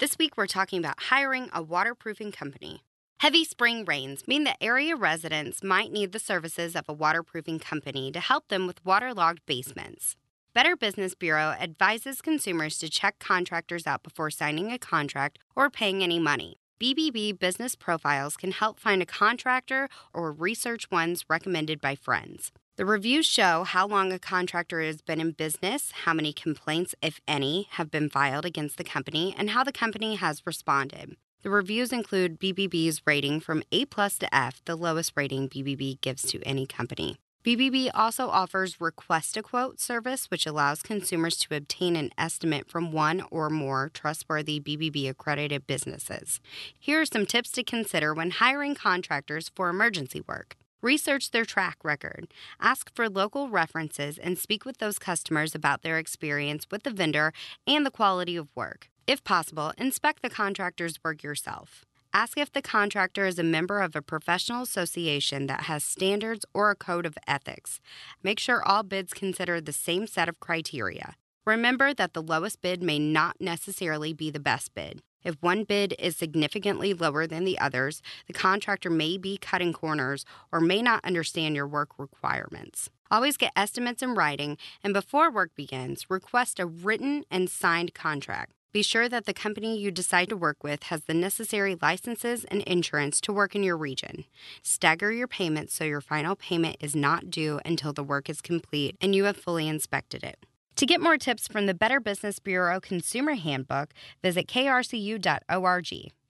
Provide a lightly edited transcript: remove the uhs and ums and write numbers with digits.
This week we're talking about hiring a waterproofing company. Heavy spring rains mean that area residents might need the services of a waterproofing company to help them with waterlogged basements. Better Business Bureau advises consumers to check contractors out before signing a contract or paying any money. BBB Business Profiles can help find a contractor or research ones recommended by friends. The reviews show how long a contractor has been in business, how many complaints, if any, have been filed against the company, and how the company has responded. The reviews include BBB's rating from A+ to F, the lowest rating BBB gives to any company. BBB also offers Request a Quote service, which allows consumers to obtain an estimate from one or more trustworthy BBB-accredited businesses. Here are some tips to consider when hiring contractors for emergency work. Research their track record. Ask for local references and speak with those customers about their experience with the vendor and the quality of work. If possible, inspect the contractor's work yourself. Ask if the contractor is a member of a professional association that has standards or a code of ethics. Make sure all bids consider the same set of criteria. Remember that the lowest bid may not necessarily be the best bid. If one bid is significantly lower than the others, the contractor may be cutting corners or may not understand your work requirements. Always get estimates in writing, and before work begins, request a written and signed contract. Be sure that the company you decide to work with has the necessary licenses and insurance to work in your region. Stagger your payments so your final payment is not due until the work is complete and you have fully inspected it. To get more tips from the Better Business Bureau Consumer Handbook, visit krcu.org.